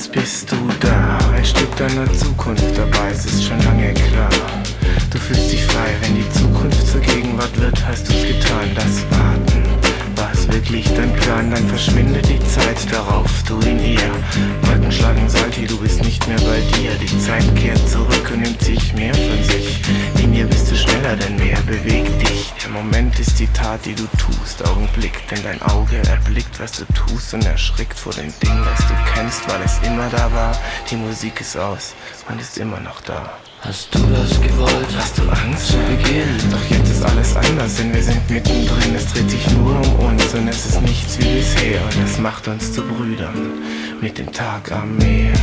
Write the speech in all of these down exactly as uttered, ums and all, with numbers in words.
jetzt bist du da, ein Stück deiner Zukunft dabei, es ist schon lange klar. Du fühlst dich frei, wenn die Zukunft zur Gegenwart wird, hast du's getan. Das Warten, war's wirklich dein Plan? Dann verschwindet die Zeit, darauf tu ihn hier. Wolken schlagen Salti, du bist nicht mehr bei dir. Die Zeit kehrt zurück und nimmt sich mehr von sich. In dir bist du schneller denn mehr, beweg dich. Der Moment ist die Tat, die du tust, Augenblick, denn dein Auge erblickt, was du tust und erschrickt vor dem Ding, das du kennst, weil es immer da war. Die Musik ist aus und ist immer noch da. Hast du das gewollt? Hast du Angst zu Beginn? Doch jetzt ist alles anders, denn wir sind mittendrin. Es dreht sich nur um uns und es ist nichts wie bisher. Und das macht uns zu Brüdern mit dem Tag am Meer.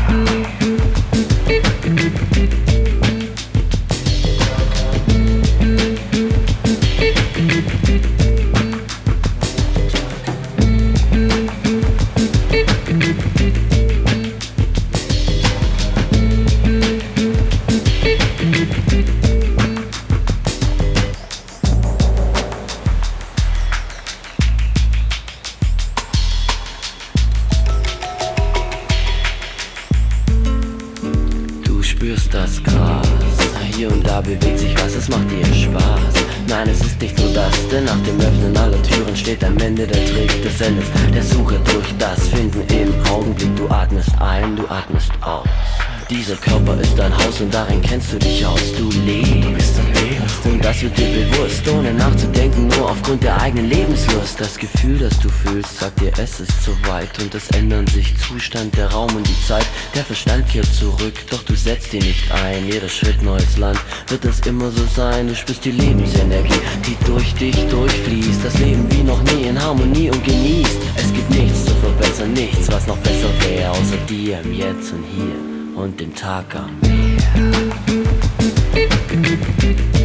Du spürst das Gras, hier und da bewegt sich was, es macht dir Spaß. Nein, es ist nicht nur das, denn nach dem Öffnen aller Türen steht am Ende der Trick des Endes, der Suche durch das Finden im Augenblick. Du atmest ein, du atmest aus. Dieser Körper ist dein Haus und darin kennst du dich aus. Du lebst, Du bist am Leben und das wird dir bewusst, ohne nachzudenken, nur aufgrund der eigenen Lebenslust. Das Gefühl, das du fühlst, sagt dir, es ist zu weit und es ändern sich Zustand, der Raum und die Zeit. Der Verstand kehrt zurück, doch du setzt ihn nicht ein. Jeder Schritt neues Land, wird es immer so sein. Du spürst die Lebensenergie, die durch dich durchfließt. Das Leben wie noch nie in Harmonie und genießt. Es gibt nichts zu verbessern, nichts, was noch besser wäre, außer dir im Jetzt und Hier und dem Tag am Meer.